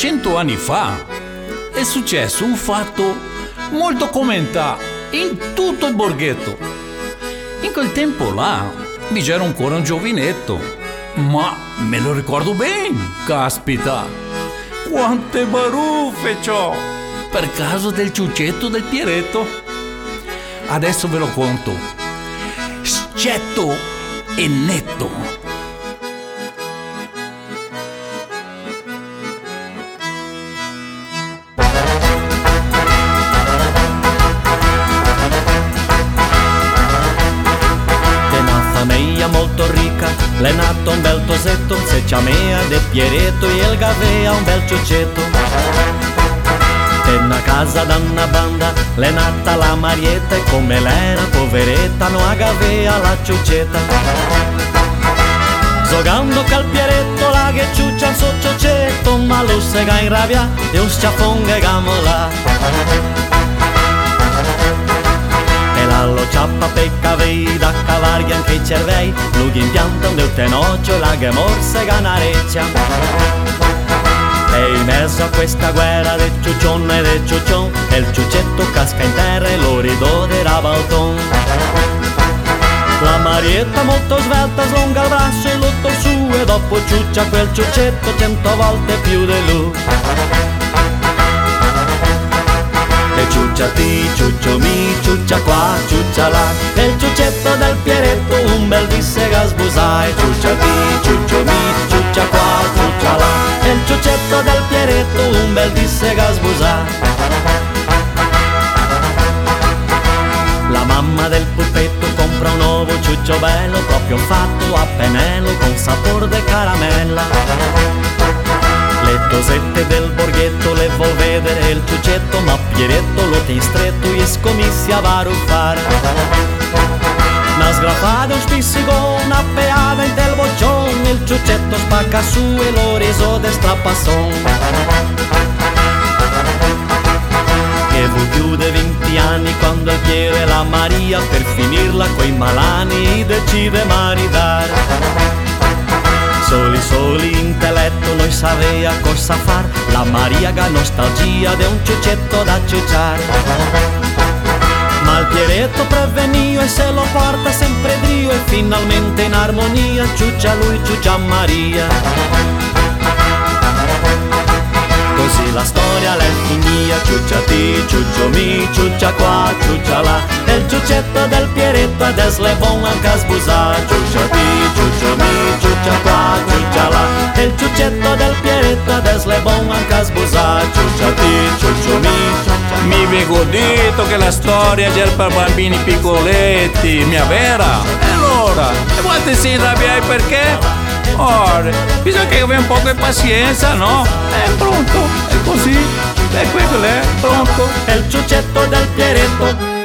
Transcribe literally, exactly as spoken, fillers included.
cento anni fa è successo un fatto molto commentato in tutto il borghetto. In quel tempo là mi c'era ancora un giovinetto, ma me lo ricordo bene, caspita, quante baruffe c'ho per caso del ciuccetto del Pieretto. Adesso ve lo conto, scetto e netto. Molto ricca, l'è nato un bel tosetto, se ciamea de Pieretto e il gavea un bel ciuccetto. E una casa da una banda, l'è nata la Marietta e come l'era poveretta non agavea la ciuccetta. Giocando col Pieretto la che ciuccia il suo ciuccetto, ma lo sega in rabbia e un sciaffon che gamola. Lo ciappa pecca vei da cavarghi anche i cervei, lui impianta un deutenoccio e la che morse canareccia. E in mezzo a questa guerra del ciuccion e del ciuccion, e il ciuccetto casca in terra e lo ridode rabalton. La Marietta molto svelta slunga il braccio e l'otto su e dopo ciuccia quel ciuccetto cento volte più di lui. E ciuccia ti, ciuccio mi, ciuccia qua, ciuccia là, e il ciuccetto del Pieretto un bel disse che sbusai. Ciuccia ti, ciuccio mi, ciuccia qua, ciuccia là, e il ciuccetto del Pieretto un bel disse che sbusai. La mamma del puppetto compra un nuovo ciuccio bello, proprio fatto a pennello con sapore di caramella. Le tosette del borghetto le vuol vedere il ciuccetto, ma Pieretto lo tiene stretto e scomissi a varuffare. Una sgrafata, un spizzico, una peada in del boccione, il ciuccetto spacca su e lo riso de strappasson. Che fu più di venti anni quando il Piero e la Maria per finirla coi malani decide maridare. Soli, soli intelletto noi savea cosa far, la Maria ga nostalgia de un ciuccetto da ciucciare. Ma il Pieretto prevenio e se lo porta sempre drio e finalmente in armonia ciuccia lui, ciuccia Maria. Così la storia l'è finita, ciuccia ti, ciuccio mi, ciuccia qua, ciuccia là, e il ciuccetto del Pieretto adesso le buon anche a sbusare. Ciuccia ti, ciuccio mi, ciuccia qua, ciuccia là, e il ciuccetto del Pieretto adesso le buon anche a sbusare. Ciuccia ti, ciuccio mi, ciuccia. Mi vengo detto che la storia è per bambini piccoletti, mia vera? E allora? E vuoi ti si arrabbiare perché? Ora, bisogna che abbia un po' di pazienza, no? È pronto, è così, è quello, è pronto. È il ciuccetto del Pieretto